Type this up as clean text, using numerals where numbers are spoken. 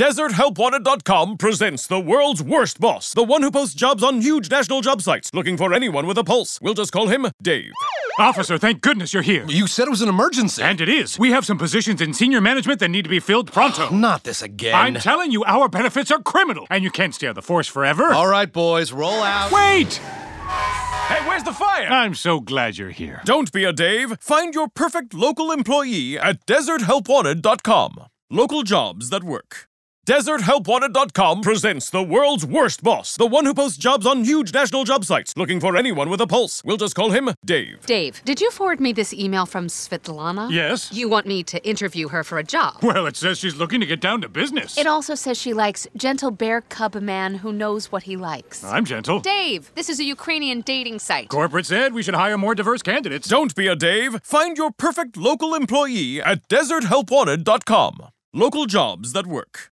DesertHelpWanted.com presents the world's worst boss, the one who posts jobs on huge national job sites, looking for anyone with a pulse. We'll just call him Dave. Officer, thank goodness you're here. You said it was an emergency. And it is. We have some positions in senior management that need to be filled pronto. Not this again. I'm telling you, our benefits are criminal, and you can't stay on the force forever. All right, boys, roll out. Wait! Hey, where's the fire? I'm so glad you're here. Don't be a Dave. Find your perfect local employee at DesertHelpWanted.com. Local jobs that work. DesertHelpWanted.com presents the world's worst boss, the one who posts jobs on huge national job sites, looking for anyone with a pulse. We'll just call him Dave. Dave, did you forward me this email from Svetlana? Yes? You want me to interview her for a job? Well, it says she's looking to get down to business. It also says she likes gentle bear cub man who knows what he likes. I'm gentle. Dave, this is a Ukrainian dating site. Corporate said we should hire more diverse candidates. Don't be a Dave. Find your perfect local employee at DesertHelpWanted.com. Local jobs that work.